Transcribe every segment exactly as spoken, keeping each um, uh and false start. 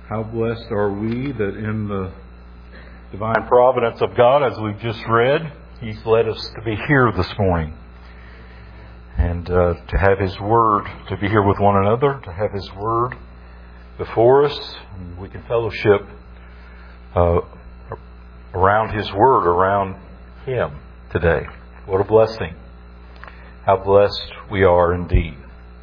How blessed are we that in the divine providence of God, as we've just read, He's led us to be here this morning. And uh, to have His Word, to be here with one another, to have His Word before us, and we can fellowship uh, around His Word, around Him today. What a blessing. How blessed we are indeed.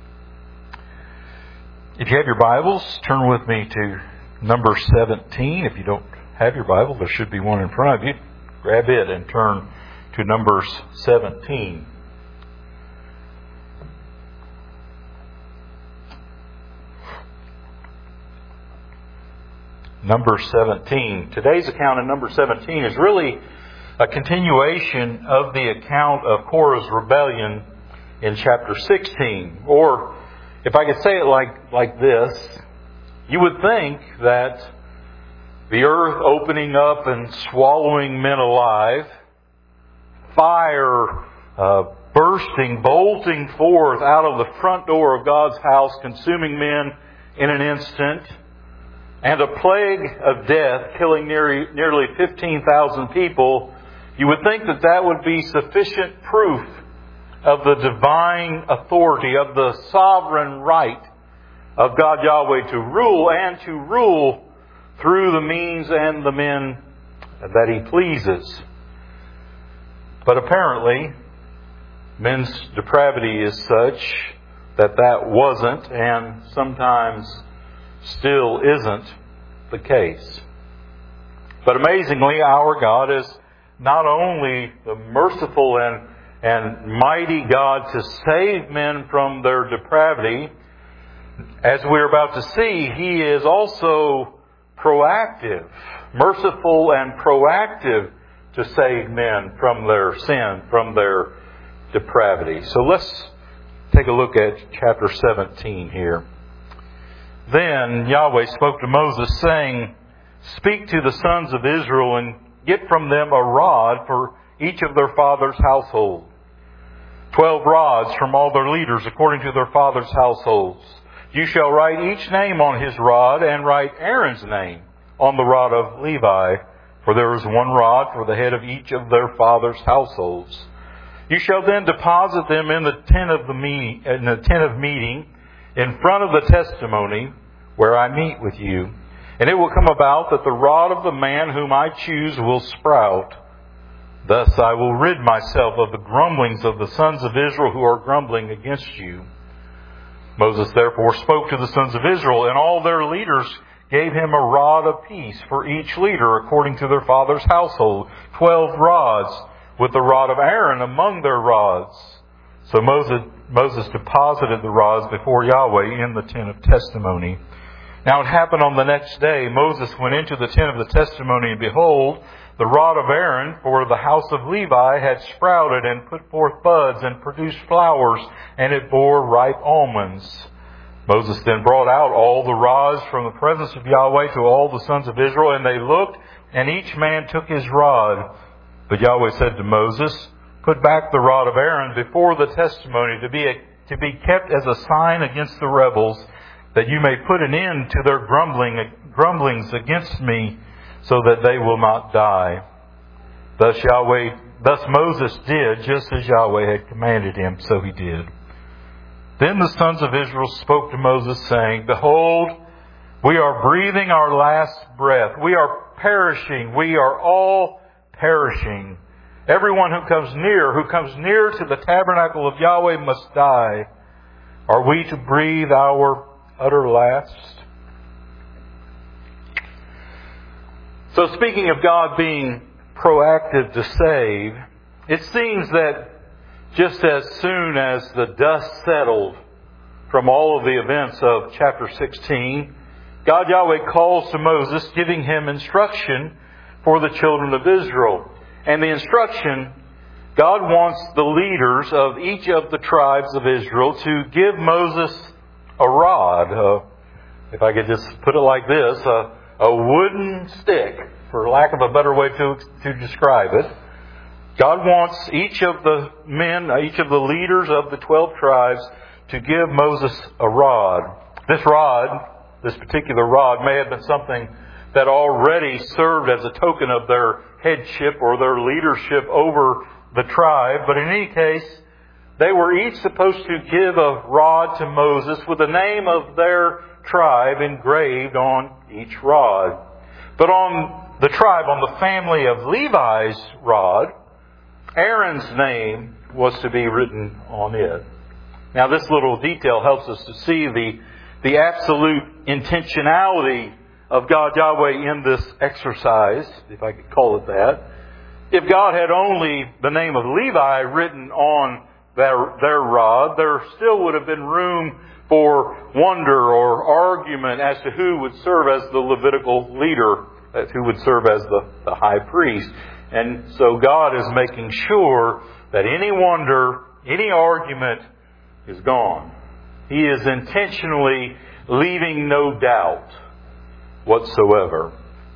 If you have your Bibles, turn with me to number seventeen. If you don't have your Bible, there should be one in front of you. Grab it and turn to Numbers seventeen. Number seventeen. Today's account in number seventeen is really a continuation of the account of Korah's rebellion in chapter sixteen. Or, if I could say it like, like this, you would think that the earth opening up and swallowing men alive, fire uh, bursting, bolting forth out of the front door of God's house, consuming men in an instant, and a plague of death killing nearly, nearly fifteen thousand people, you would think that that would be sufficient proof of the divine authority, of the sovereign right of God Yahweh to rule, and to rule through the means and the men that He pleases. But apparently, men's depravity is such that that wasn't, and sometimes still isn't, the case. But amazingly, our God is not only the merciful and, and mighty God to save men from their depravity, as we're about to see, He is also proactive, merciful and proactive to save men from their sin, from their depravity. So let's take a look at chapter seventeen here. Then Yahweh spoke to Moses, saying, "Speak to the sons of Israel and get from them a rod for each of their father's household. Twelve rods from all their leaders according to their father's households. You shall write each name on his rod, and write Aaron's name on the rod of Levi, for there is one rod for the head of each of their father's households. You shall then deposit them in the tent of the meeting, in the tent of meeting, in front of the testimony, where I meet with you. And it will come about that the rod of the man whom I choose will sprout. Thus I will rid myself of the grumblings of the sons of Israel who are grumbling against you." Moses therefore spoke to the sons of Israel, and all their leaders gave him a rod apiece for each leader according to their father's household, twelve rods, with the rod of Aaron among their rods. So Moses, Moses deposited the rods before Yahweh in the tent of testimony. Now it happened on the next day, Moses went into the tent of the testimony, and behold, the rod of Aaron for the house of Levi had sprouted and put forth buds and produced flowers, and it bore ripe almonds. Moses then brought out all the rods from the presence of Yahweh to all the sons of Israel, and they looked, and each man took his rod. But Yahweh said to Moses, "Put back the rod of Aaron before the testimony to be, a, to be kept as a sign against the rebels, that you may put an end to their grumbling, grumblings against me, so that they will not die." Thus Yahweh, thus Moses did just as Yahweh had commanded him, so he did. Then the sons of Israel spoke to Moses, saying, "Behold, we are breathing our last breath. We are perishing. We are all perishing. Everyone who comes near, who comes near to the tabernacle of Yahweh must die. Are we to breathe our utter last?" So speaking of God being proactive to save, it seems that just as soon as the dust settled from all of the events of chapter sixteen, God Yahweh calls to Moses, giving him instruction for the children of Israel. And the instruction, God wants the leaders of each of the tribes of Israel to give Moses a rod. Uh, if I could just put it like this, uh, a wooden stick, for lack of a better way to, to describe it. God wants each of the men, each of the leaders of the twelve tribes to give Moses a rod. This rod this particular rod may have been something that already served as a token of their headship or their leadership over the tribe. But in any case, they were each supposed to give a rod to Moses with the name of their tribe engraved on each rod. But on the tribe, on the family of Levi's rod, Aaron's name was to be written on it. Now this little detail helps us to see the, the absolute intentionality of God Yahweh in this exercise, if I could call it that. If God had only the name of Levi written on their, their rod, there still would have been room for wonder or argument as to who would serve as the Levitical leader, who would serve as the, the high priest. And so God is making sure that any wonder, any argument is gone. He is intentionally leaving no doubt whatsoever.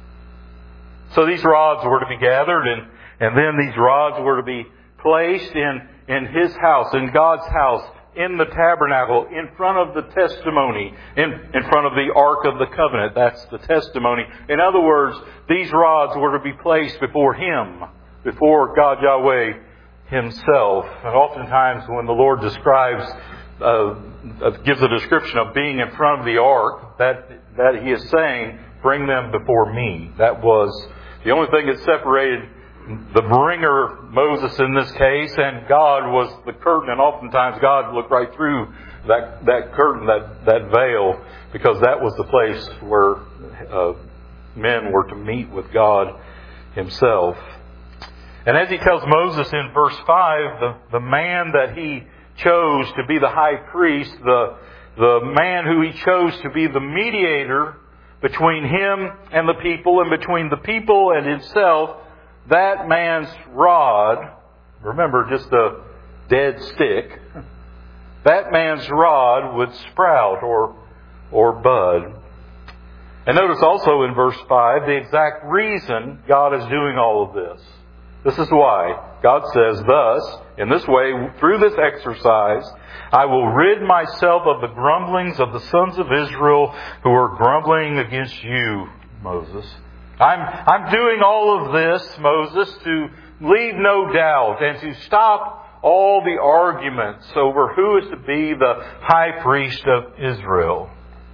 So these rods were to be gathered, and, and then these rods were to be placed in, in His house, in God's house, in the tabernacle, in front of the testimony, in, in front of the Ark of the Covenant. That's the testimony. In other words, these rods were to be placed before Him, before God Yahweh Himself. And oftentimes when the Lord describes, uh, gives a description of being in front of the Ark, that, that He is saying, bring them before me. That was the only thing that separated the bringer, Moses in this case, and God was the curtain. And oftentimes God looked right through that, that curtain, that, that veil, because that was the place where uh, men were to meet with God Himself. And as He tells Moses in verse five, the, the man that He chose to be the high priest, the, the man who He chose to be the mediator between Him and the people, and between the people and Himself, that man's rod, remember just a dead stick, that man's rod would sprout or, or bud. And notice also in verse five the exact reason God is doing all of this. This is why. God says, thus, in this way, through this exercise, I will rid myself of the grumblings of the sons of Israel who are grumbling against you, Moses. I'm, I'm doing all of this, Moses, to leave no doubt and to stop all the arguments over who is to be the high priest of Israel.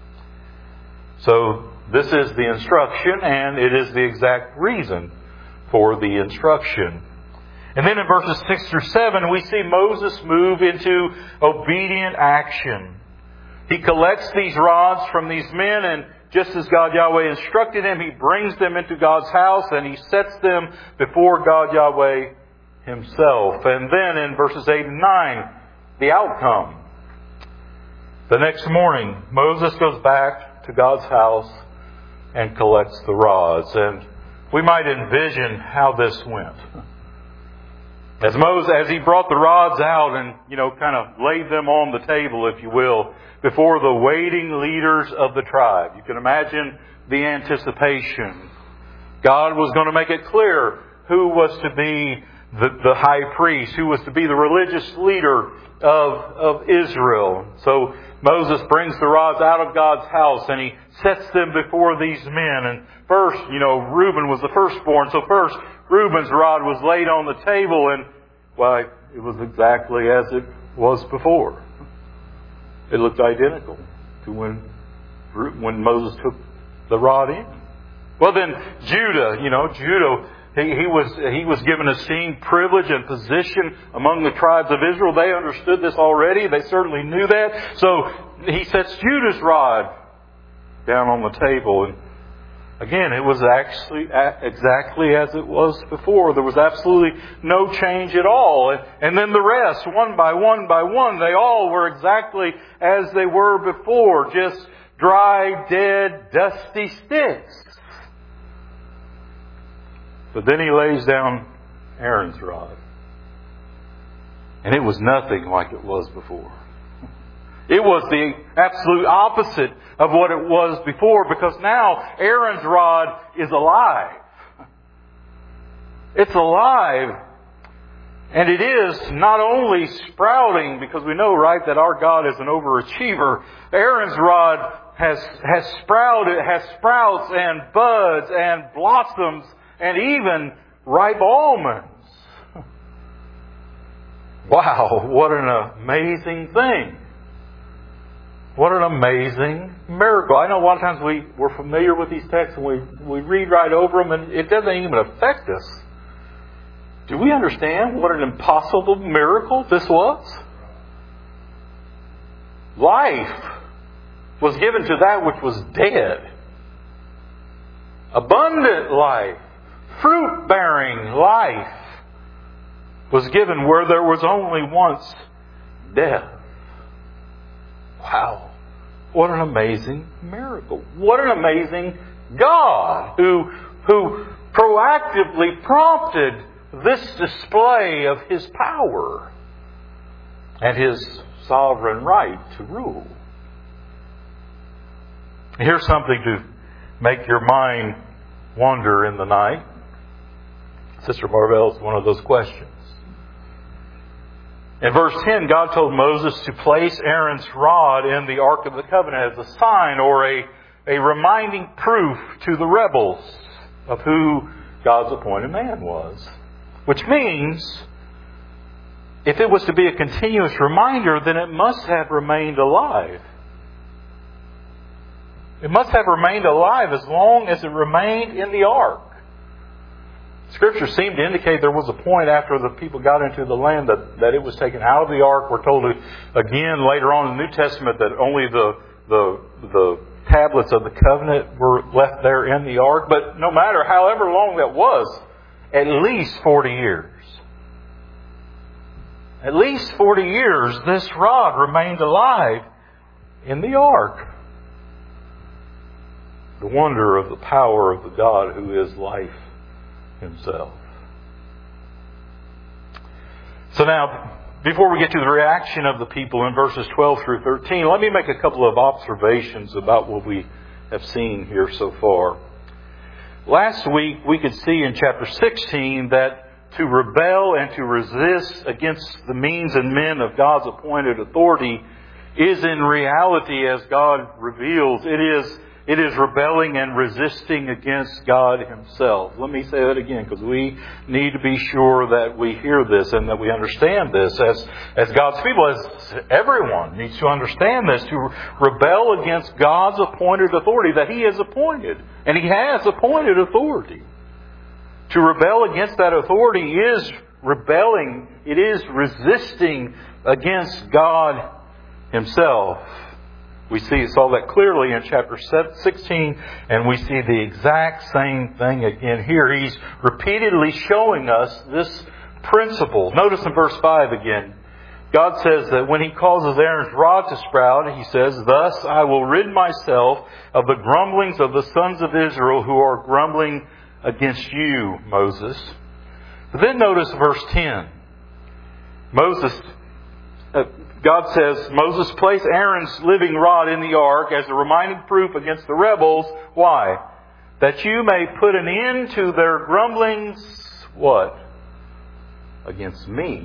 So this is the instruction, and it is the exact reason for the instruction. And then in verses six through seven, we see Moses move into obedient action. He collects these rods from these men, and just as God Yahweh instructed him, he brings them into God's house and he sets them before God Yahweh Himself. And then in verses eight and nine, the outcome. The next morning, Moses goes back to God's house and collects the rods. And we might envision how this went. As Moses, as he brought the rods out and, you know, kind of laid them on the table, if you will, before the waiting leaders of the tribe. You can imagine the anticipation. God was going to make it clear who was to be the, the high priest, who was to be the religious leader of, of Israel. So Moses brings the rods out of God's house and he sets them before these men. And first, you know, Reuben was the firstborn. So first, Reuben's rod was laid on the table, and, well, it was exactly as it was before. It looked identical to when, when Moses took the rod in. Well, then Judah, you know, Judah, he, he was he was given esteemed privilege and position among the tribes of Israel. They understood this already. They certainly knew that. So he sets Judah's rod down on the table. And again, it was actually exactly as it was before. There was absolutely no change at all. And then the rest, one by one by one, they all were exactly as they were before. Just dry, dead, dusty sticks. But then he lays down Aaron's rod. And it was nothing like it was before. It was the absolute opposite of what it was before, because now Aaron's rod is alive. It's alive. And it is not only sprouting, because we know, right, that our God is an overachiever. Aaron's rod has, has sprouted, has sprouts and buds and blossoms and even ripe almonds. Wow, what an amazing thing. What an amazing miracle. I know a lot of times we, we're familiar with these texts and we, we read right over them and it doesn't even affect us. Do we understand what an impossible miracle this was? Life was given to that which was dead. Abundant life, fruit-bearing life was given where there was only once death. Wow. What an amazing miracle. What an amazing God who, who proactively prompted this display of His power and His sovereign right to rule. Here's something to make your mind wander in the night. Sister Marvell is one of those questions. In verse ten, God told Moses to place Aaron's rod in the Ark of the Covenant as a sign or a, a reminding proof to the rebels of who God's appointed man was. Which means, if it was to be a continuous reminder, then it must have remained alive. It must have remained alive as long as it remained in the ark. Scripture seemed to indicate there was a point after the people got into the land that, that it was taken out of the ark. We're told again later on in the New Testament that only the, the, the tablets of the covenant were left there in the ark. But no matter however long that was, at least forty years. At least forty years, this rod remained alive in the ark. The wonder of the power of the God who is life Himself. So now, before we get to the reaction of the people in verses twelve through thirteen, let me make a couple of observations about what we have seen here so far. Last week, we could see in chapter sixteen that to rebel and to resist against the means and men of God's appointed authority is in reality, as God reveals, it is It is rebelling and resisting against God Himself. Let me say that again, because we need to be sure that we hear this and that we understand this as, as God's people, as everyone needs to understand this. To rebel against God's appointed authority that He has appointed. And He has appointed authority. To rebel against that authority is rebelling. It is resisting against God Himself. We see saw that clearly in chapter sixteen, and we see the exact same thing again here. He's repeatedly showing us this principle. Notice in verse five again, God says that when He causes Aaron's rod to sprout, He says, "Thus I will rid myself of the grumblings of the sons of Israel who are grumbling against you, Moses." But then notice verse ten. Moses... Uh, God says, Moses, place Aaron's living rod in the ark as a reminding proof against the rebels. Why? That you may put an end to their grumblings, what? Against me.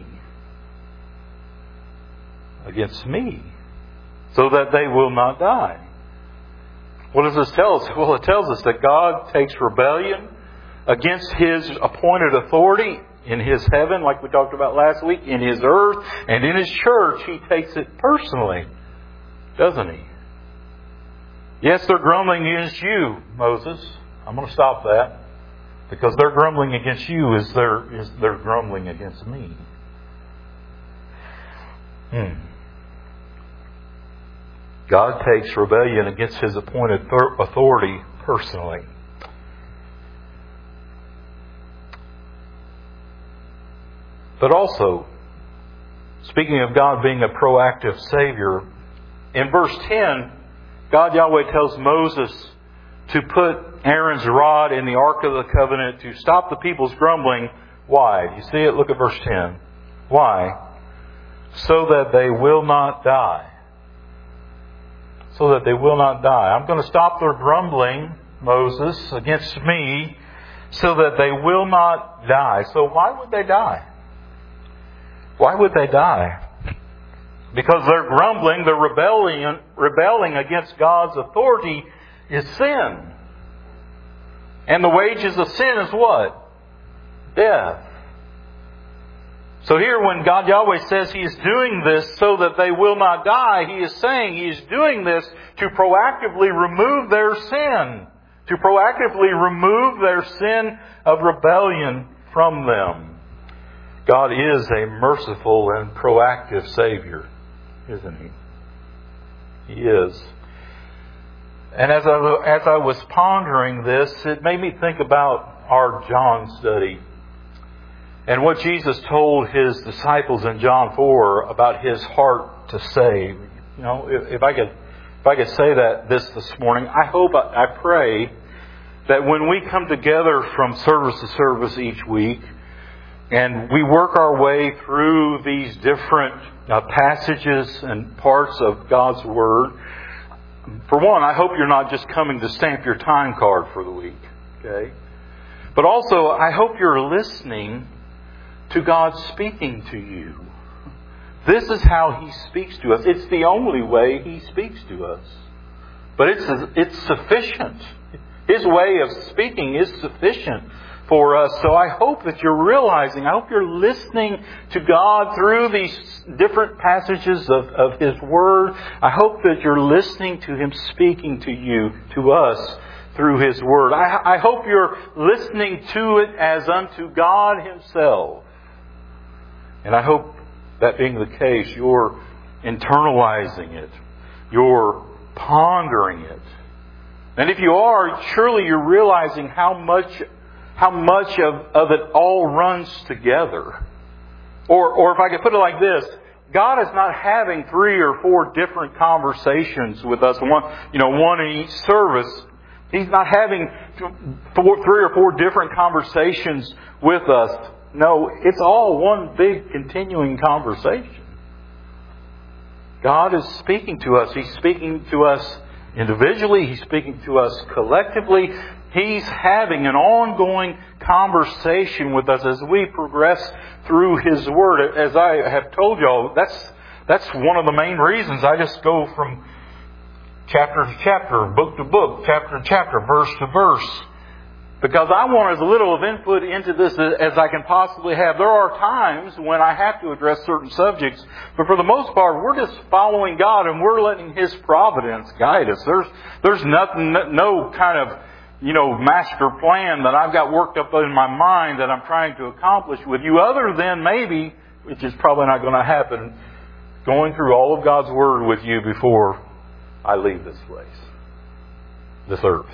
Against me. So that they will not die. What does this tell us? Well, it tells us that God takes rebellion against His appointed authority in His heaven, like we talked about last week, in His earth, and in His church. He takes it personally, doesn't He? Yes, they're grumbling against you, Moses. I'm going to stop that. Because their grumbling against you is their, is their grumbling against me. Hmm. God takes rebellion against His appointed authority personally. But also, speaking of God being a proactive Savior, in verse ten, God Yahweh tells Moses to put Aaron's rod in the Ark of the Covenant to stop the people's grumbling. Why? Do you see it? Look at verse ten. Why? So that they will not die. So that they will not die. I'm going to stop their grumbling, Moses, against me, so that they will not die. So why would they die? Why would they die? Because their grumbling, their rebellion, rebelling against God's authority is sin. And the wages of sin is what? Death. So here when God Yahweh says He is doing this so that they will not die, He is saying He is doing this to proactively remove their sin. To proactively remove their sin of rebellion from them. God is a merciful and proactive Savior, isn't He? He is. And as I, as I was pondering this, it made me think about our John study. And what Jesus told His disciples in John four about His heart to save. You know, if, if I could, if I could say that this this morning, I hope, I, I pray that when we come together from service to service each week, and we work our way through these different uh, passages and parts of God's Word, for one, I hope you're not just coming to stamp your time card for the week, okay? But also, I hope you're listening to God speaking to you. This is how He speaks to us. It's the only way He speaks to us. But it's it's sufficient. His way of speaking is sufficient for us. So I hope that you're realizing, I hope you're listening to God through these different passages of, of His Word. I hope that you're listening to Him speaking to you, to us, through His Word. I, I hope you're listening to it as unto God Himself. And I hope that being the case, you're internalizing it. You're pondering it. And if you are, surely you're realizing how much how much of, of it all runs together. Or or if I could put it like this, God is not having three or four different conversations with us, one you know, one in each service. He's not having four, three or four different conversations with us. No, it's all one big continuing conversation. God is speaking to us. He's speaking to us individually. He's speaking to us collectively. He's having an ongoing conversation with us as we progress through His Word. As I have told y'all, that's that's one of the main reasons I just go from chapter to chapter, book to book, chapter to chapter, verse to verse. Because I want as little of input into this as I can possibly have. There are times when I have to address certain subjects, but for the most part, we're just following God and we're letting His providence guide us. There's there's nothing, no kind of, you know, master plan that I've got worked up in my mind that I'm trying to accomplish with you, other than maybe, which is probably not going to happen, going through all of God's Word with you before I leave this place, this earth.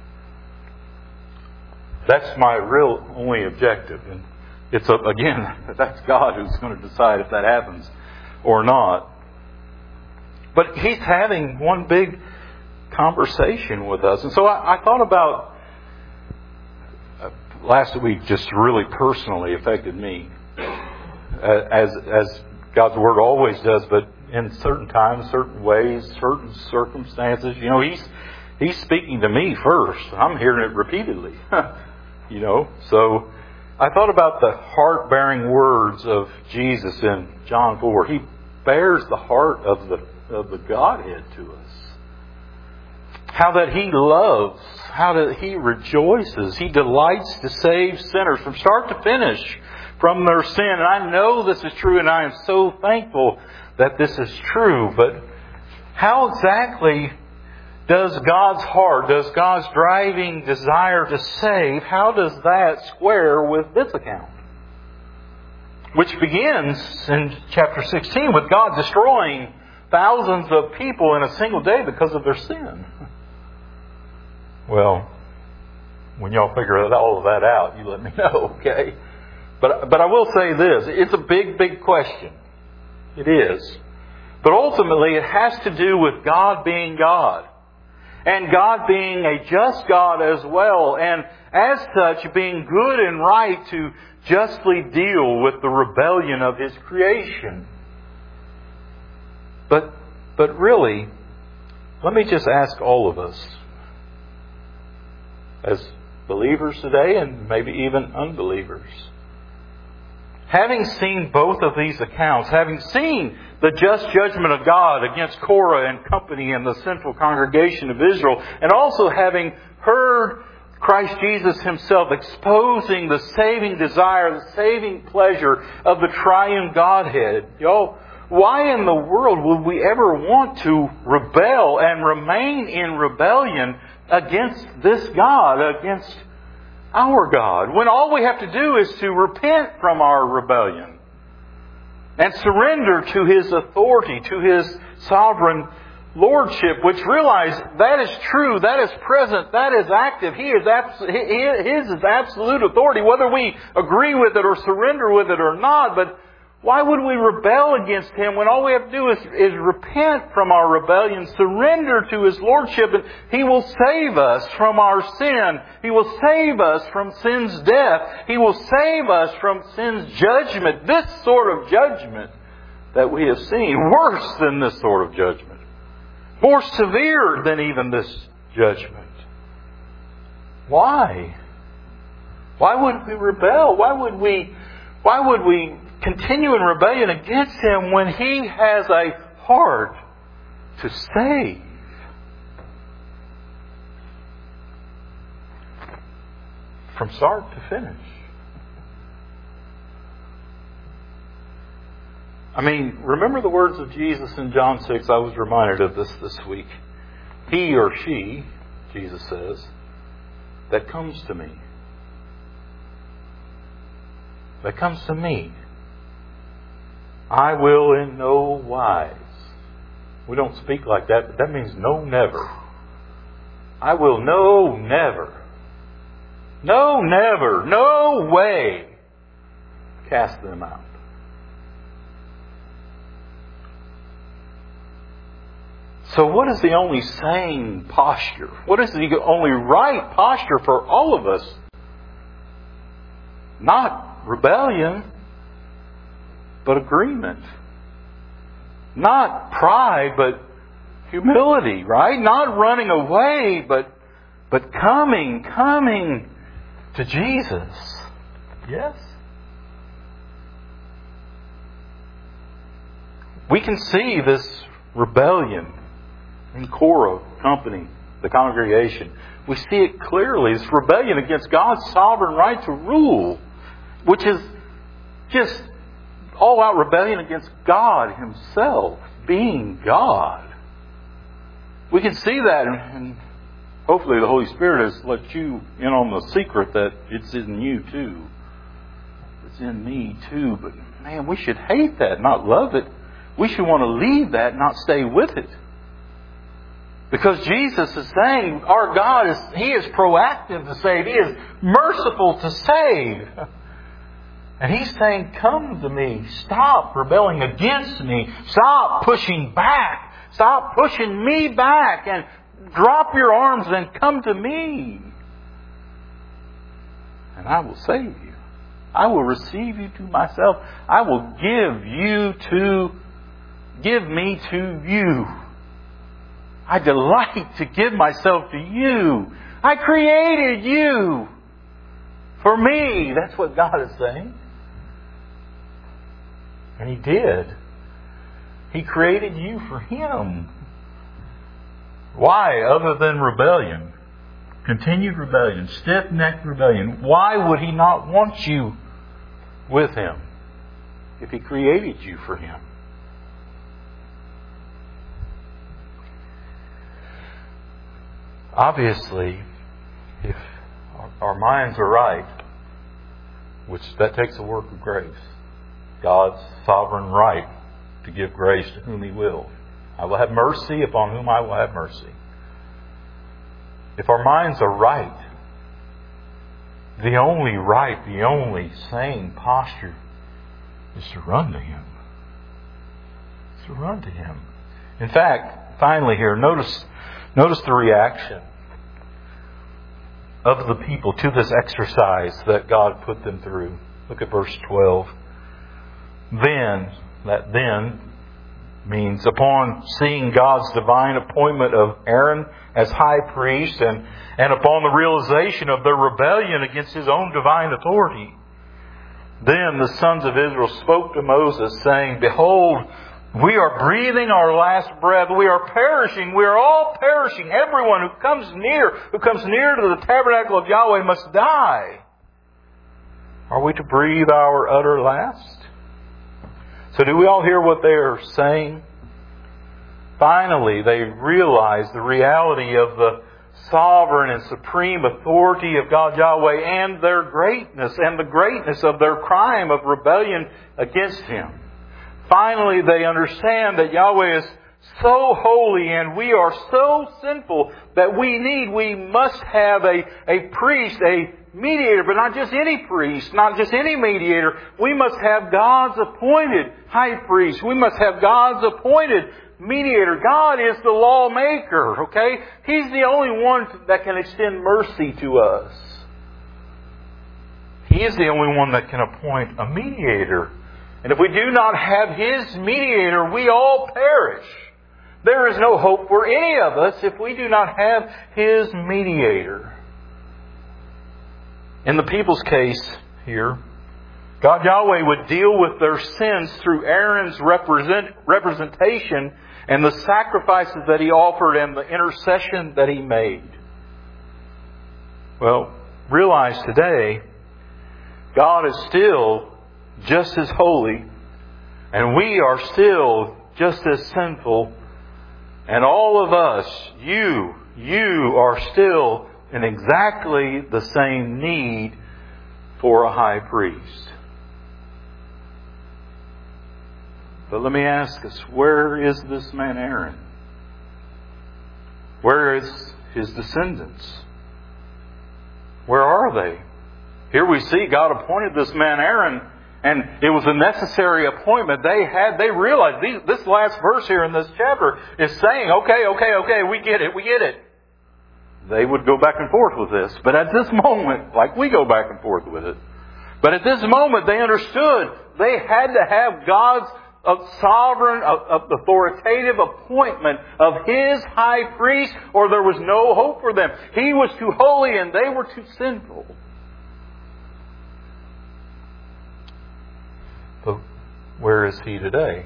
That's my real only objective. And it's, a, again, that's God who's going to decide if that happens or not. But He's having one big conversation with us. And so I, I thought about, uh, last week just really personally affected me. Uh, as, as God's Word always does, but in certain times, certain ways, certain circumstances. You know, He's He's speaking to me first. I'm hearing it repeatedly. You know, so I thought about the heart-bearing words of Jesus in John four. He bears the heart of the of the Godhead to us. How that He loves, how that He rejoices, He delights to save sinners from start to finish from their sin. And I know this is true, and I am so thankful that this is true. But how exactly does God's heart, does God's driving desire to save, how does that square with this account? Which begins in chapter sixteen with God destroying thousands of people in a single day because of their sin. Well, when y'all figure all of that out, you let me know, okay? But, but I will say this, it's a big, big question. It is. But ultimately it has to do with God being God. And God being a just God as well, and as such being good and right to justly deal with the rebellion of His creation. But, but really, let me just ask all of us, as believers today and maybe even unbelievers, having seen both of these accounts, having seen the just judgment of God against Korah and company and the central congregation of Israel, and also having heard Christ Jesus Himself exposing the saving desire, the saving pleasure of the triune Godhead. Y'all, why in the world would we ever want to rebel and remain in rebellion against this God, against our God, when all we have to do is to repent from our rebellion and surrender to His authority, to His sovereign lordship, which realize that is true, that is present, that is active. He is abs- His is absolute authority, whether we agree with it or surrender with it or not. But why would we rebel against Him when all we have to do is, is repent from our rebellion, surrender to His lordship, and He will save us from our sin. He will save us from sin's death. He will save us from sin's judgment. This sort of judgment that we have seen, worse than this sort of judgment. More severe than even this judgment. Why? Why would we rebel? Why would we, why would we continue in rebellion against Him when He has a heart to save? From start to finish. I mean, remember the words of Jesus in John six? I was reminded of this this week. He or she, Jesus says, that comes to me. That comes to me. I will in no wise. We don't speak like that, but that means no, never. I will no, never. No, never. No way cast them out. So what is the only sane posture? What is the only right posture for all of us? Not rebellion, but agreement. Not pride, but humility, right? Not running away, but but coming, coming to Jesus. Yes? We can see this rebellion in Korah, company, the congregation. We see it clearly. It's rebellion against God's sovereign right to rule, which is just all-out rebellion against God Himself, being God. We can see that, and hopefully the Holy Spirit has let you in on the secret that it's in you too. It's in me too. But man, we should hate that, not love it. We should want to leave that, not stay with it. Because Jesus is saying our God is, He is proactive to save. He is merciful to save. And He's saying, come to me. Stop rebelling against me. Stop pushing back. Stop pushing me back. And drop your arms and come to me. And I will save you. I will receive you to myself. I will give you to, give me to you. I delight to give myself to you. I created you for me. That's what God is saying. And He did. He created you for Him. Why, other than rebellion? Continued rebellion, stiff-necked rebellion. Why would He not want you with Him if He created you for Him? Obviously, if our minds are right, which that takes a work of grace, God's sovereign right to give grace to whom He will. I will have mercy upon whom I will have mercy. If our minds are right, the only right, the only sane posture is to run to Him. Is to run to Him. In fact, finally here, notice Notice the reaction of the people to this exercise that God put them through. Look at verse twelve. Then, that then means upon seeing God's divine appointment of Aaron as high priest and, and upon the realization of their rebellion against His own divine authority. Then the sons of Israel spoke to Moses, saying, Behold, We are breathing our last breath. We are perishing. We are all perishing. Everyone who comes near, who comes near to the tabernacle of Yahweh must die. Are we to breathe our utter last? So do we all hear what they are saying? Finally, they realize the reality of the sovereign and supreme authority of God Yahweh and their greatness and the greatness of their crime of rebellion against Him. Finally, they understand that Yahweh is so holy and we are so sinful that we need, we must have a, a priest, a mediator, but not just any priest, not just any mediator. We must have God's appointed high priest. We must have God's appointed mediator. God is the lawmaker, okay? He's the only one that can extend mercy to us. He is the only one that can appoint a mediator. And if we do not have His mediator, we all perish. There is no hope for any of us if we do not have His mediator. In the people's case here, God Yahweh would deal with their sins through Aaron's represent, representation and the sacrifices that he offered and the intercession that he made. Well, realize today, God is still just as holy, and we are still just as sinful, and all of us, you, you are still in exactly the same need for a high priest. But let me ask us, where is this man Aaron? Where is his descendants? Where are they? Here we see God appointed this man Aaron, and it was a necessary appointment. They had, they realized, these, this last verse here in this chapter is saying, okay, okay, okay, we get it, we get it. They would go back and forth with this. But at this moment, like we go back and forth with it, but at this moment they understood they had to have God's sovereign, authoritative appointment of His high priest, or there was no hope for them. He was too holy and they were too sinful. But where is He today?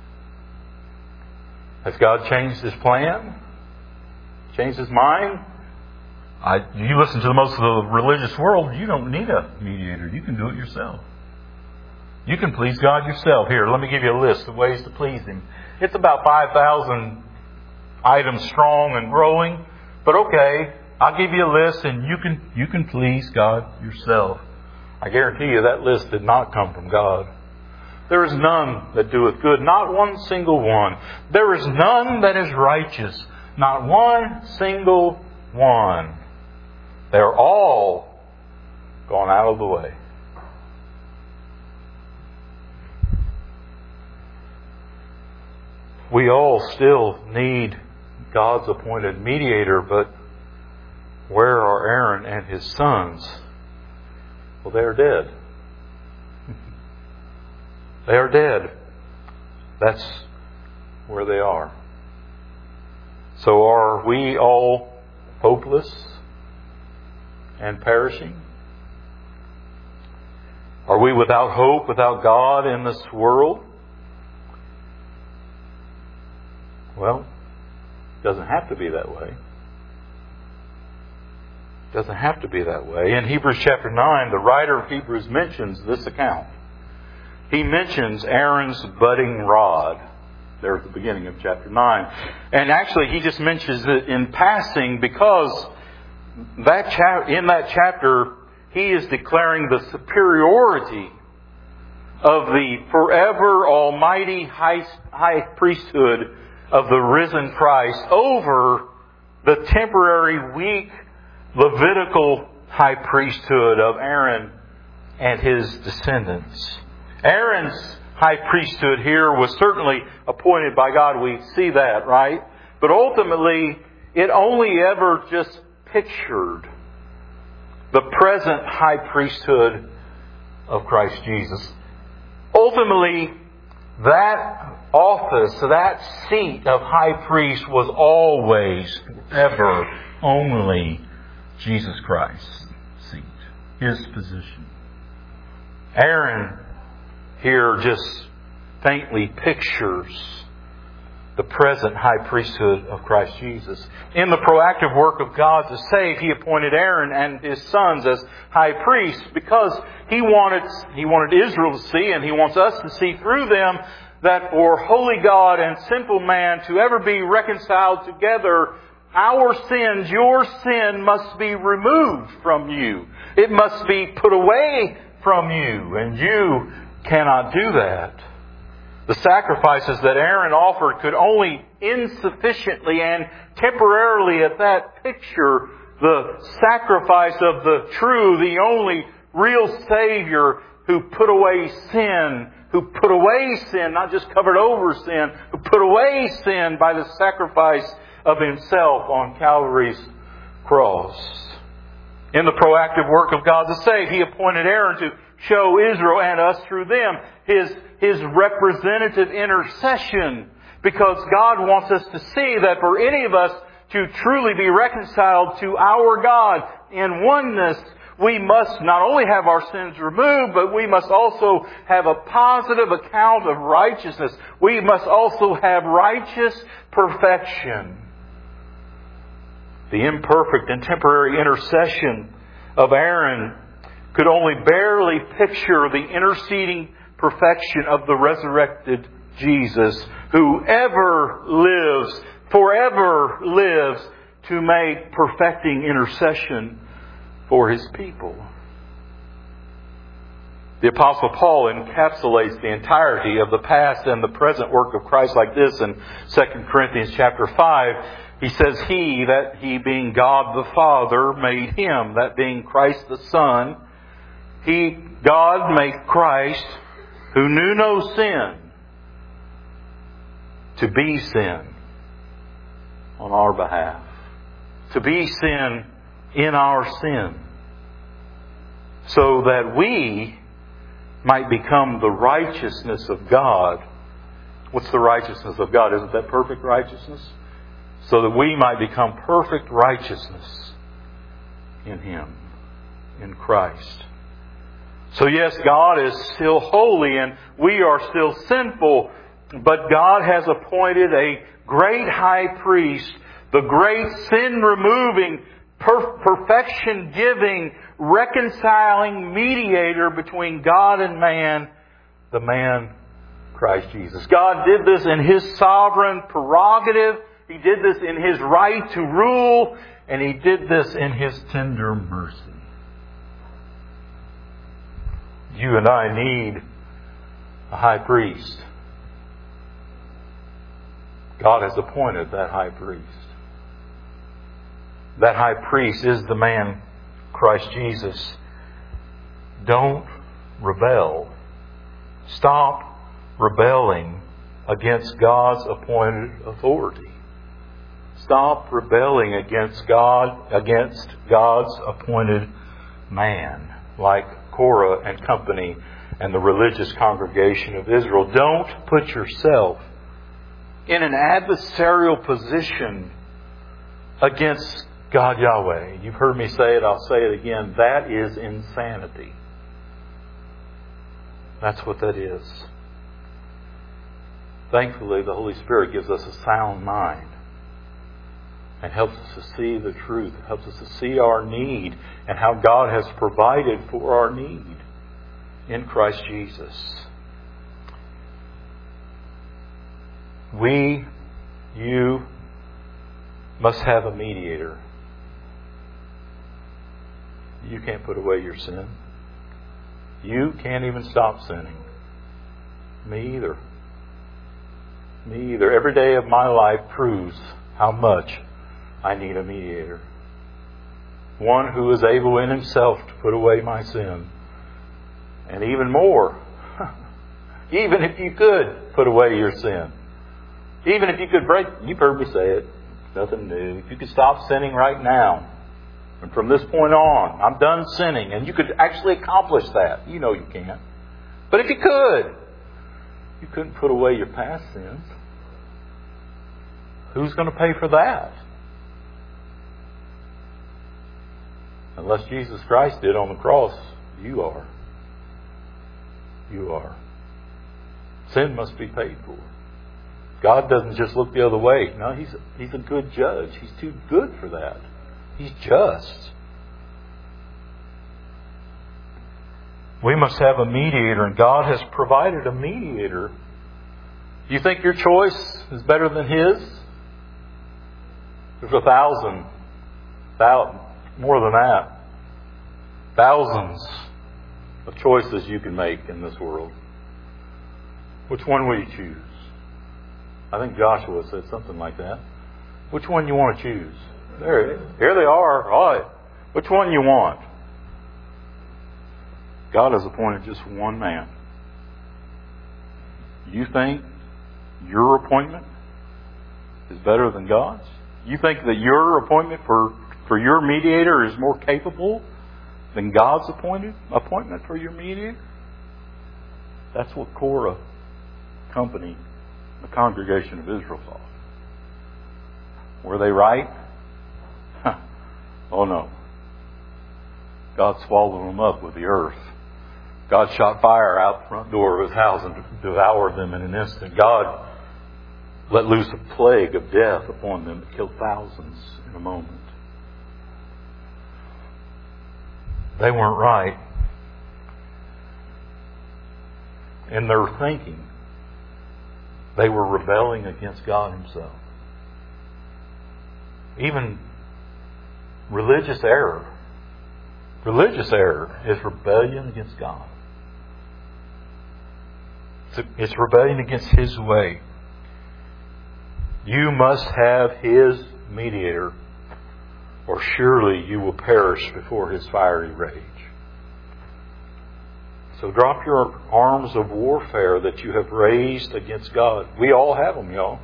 Has God changed His plan? Changed His mind? I, you listen to the most of the religious world, you don't need a mediator. You can do it yourself. You can please God yourself. Here, let me give you a list of ways to please Him. It's about five thousand items strong and growing. But okay, I'll give you a list and you can you can please God yourself. I guarantee you that list did not come from God. There is none that doeth good, not one single one. There is none that is righteous, not one single one. They're all gone out of the way. We all still need God's appointed mediator, but where are Aaron and his sons? Well, they are dead. They are dead. That's where they are. So are we all hopeless and perishing? Are we without hope, without God in this world? Well, it doesn't have to be that way. It doesn't have to be that way. In Hebrews chapter nine, the writer of Hebrews mentions this account. He mentions Aaron's budding rod there at the beginning of chapter nine. And actually, he just mentions it in passing because that cha- in that chapter, he is declaring the superiority of the forever almighty high, high priesthood of the risen Christ over the temporary, weak, Levitical high priesthood of Aaron and his descendants. Aaron's high priesthood here was certainly appointed by God. We see that, right? But ultimately, it only ever just pictured the present high priesthood of Christ Jesus. Ultimately, that office, that seat of high priest was always, ever, only Jesus Christ's seat, His position. Aaron here just faintly pictures the present high priesthood of Christ Jesus. In the proactive work of God to save, He appointed Aaron and his sons as high priests because He wanted, He wanted Israel to see, and He wants us to see through them, that for holy God and sinful man to ever be reconciled together, our sins, your sin must be removed from you. It must be put away from you, and you cannot do that. The sacrifices that Aaron offered could only insufficiently and temporarily at that picture the sacrifice of the true, the only real Savior who put away sin, who put away sin, not just covered over sin, who put away sin by the sacrifice of Himself on Calvary's cross. In the proactive work of God to save, He appointed Aaron to show Israel and us through them His, His representative intercession, because God wants us to see that for any of us to truly be reconciled to our God in oneness, we must not only have our sins removed, but we must also have a positive account of righteousness. We must also have righteous perfection. The imperfect and temporary intercession of Aaron could only barely picture the interceding perfection of the resurrected Jesus, who ever lives, forever lives, to make perfecting intercession for His people. The Apostle Paul encapsulates the entirety of the past and the present work of Christ like this in Second Corinthians chapter five. He says, He, that He being God the Father, made Him, that being Christ the Son. He, God, made Christ, who knew no sin, to be sin on our behalf. To be sin in our sin. So that we might become the righteousness of God. What's the righteousness of God? Isn't that perfect righteousness? So that we might become perfect righteousness in Him, in Christ. So yes, God is still holy and we are still sinful, but God has appointed a great high priest, the great sin-removing, per- perfection-giving, reconciling mediator between God and man, the man Christ Jesus. God did this in His sovereign prerogative. He did this in His right to rule, and He did this in His tender mercy. You and I need a high priest. God has appointed that high priest. That high priest is the man, Christ Jesus. Don't rebel. Stop rebelling against God's appointed authority. Stop rebelling against God, against God's appointed man, like Korah and company and the religious congregation of Israel. Don't put yourself in an adversarial position against God Yahweh. You've heard me say it, I'll say it again. That is insanity. That's what that is. Thankfully, the Holy Spirit gives us a sound mind and helps us to see the truth, helps us to see our need and how God has provided for our need in Christ Jesus. We, you, must have a mediator. You can't put away your sin. You can't even stop sinning. Me either. Me either. Every day of my life proves how much I need a mediator. One who is able in Himself to put away my sin. And even more, even if you could put away your sin. Even if you could break, you've heard me say it, nothing new. If you could stop sinning right now, and from this point on, I'm done sinning, and you could actually accomplish that. You know you can't. But if you could, you couldn't put away your past sins. Who's going to pay for that? Unless Jesus Christ did on the cross, you are. You are. sin must be paid for. God doesn't just look the other way. No, He's, he's a good judge. He's too good for that. He's just. We must have a mediator, and God has provided a mediator. Do you think your choice is better than His? There's a thousand, thousand, more than that, thousands of choices you can make in this world. Which one will you choose? I think Joshua said something like that. Which one you want to choose? There, here they are. All right. Which one you want? God has appointed just one man. You think your appointment is better than God's? You think that your appointment for, for your mediator is more capable than God's appointed appointment for your mediator? That's what Korah company, the congregation of Israel, thought. Were they right? Huh. Oh no. God swallowed them up with the earth. God shot fire out the front door of His house and devoured them in an instant. God let loose a plague of death upon them that killed thousands in a moment. They weren't right in their thinking. They were rebelling against God Himself. Even religious error. Religious error is rebellion against God. It's rebellion against His way. You must have His mediator, or surely you will perish before His fiery rage. So drop your arms of warfare that you have raised against God. We all have them, y'all.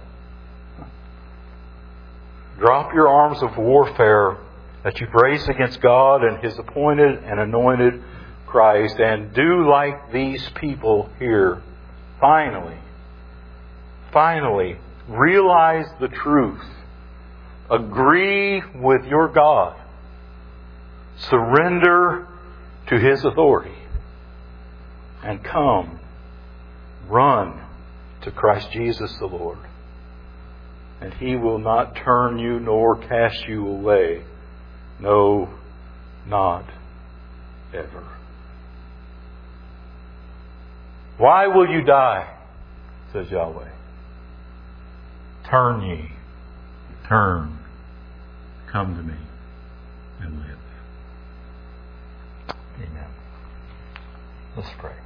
Drop your arms of warfare that you've raised against God and His appointed and anointed Christ, and do like these people here. Finally, finally, realize the truth. Agree with your God. Surrender to His authority. And come, run to Christ Jesus the Lord. And He will not turn you nor cast you away. No, not ever. Why will you die? Says Yahweh. Turn ye, turn, come to me and live. Amen. Let's pray.